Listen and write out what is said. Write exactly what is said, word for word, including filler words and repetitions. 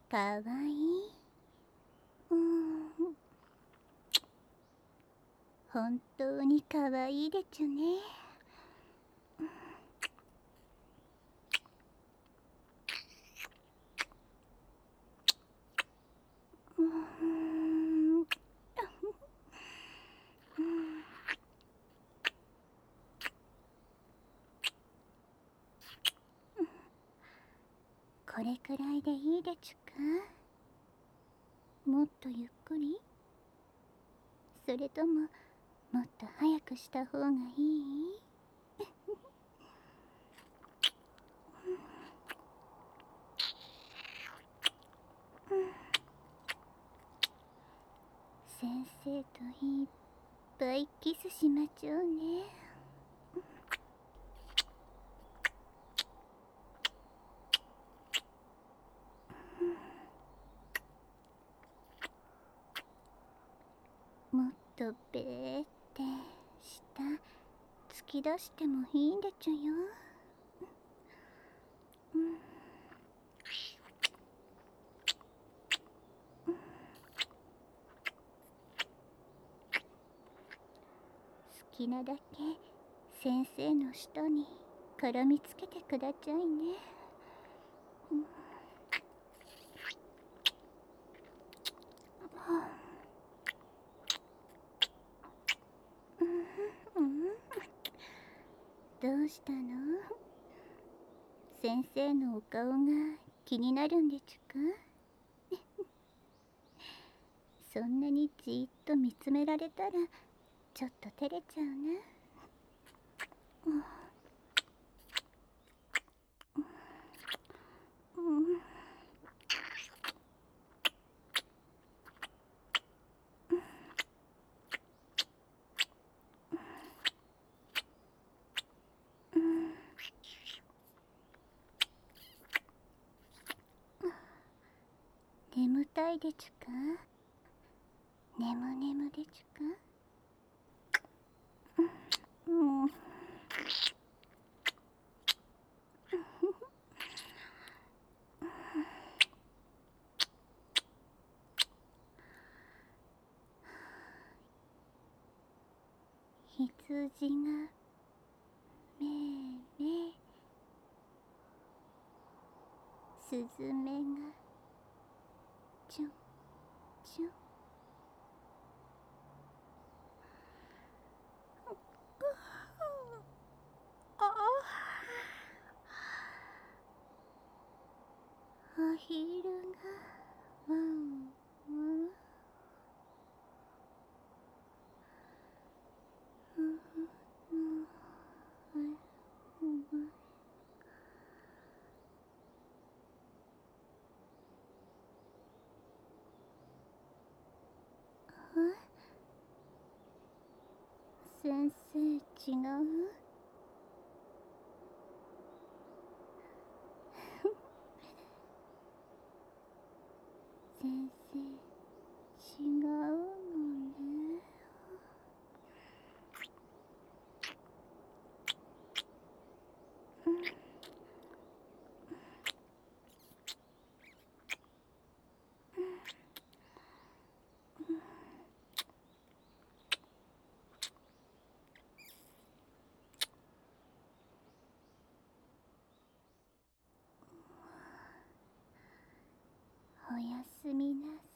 かわいい。うん、本当にかわいいでちゅね。うん、これくらいでいいでちゅか？もっとゆっくり？それとももっと早くした方がいい？先生といっぱいキスしまちょうね。もっとべーって下突き出してもいいんでちゅよ。うん、好きなだけ先生の舌に絡みつけてくだちゃいね。うん、うん、どうしたの？先生のお顔が気になるんでちゅか？そんなにじっと見つめられたらちょっと照れちゃうな。うん、眠たいでちゅか？眠眠でちゅか？うん、羊がめーめー、スズメがチュンチュン。ああ、アヒルがワンワン。うんうんうん、先生違う？先生違うのね。おやすみなさい。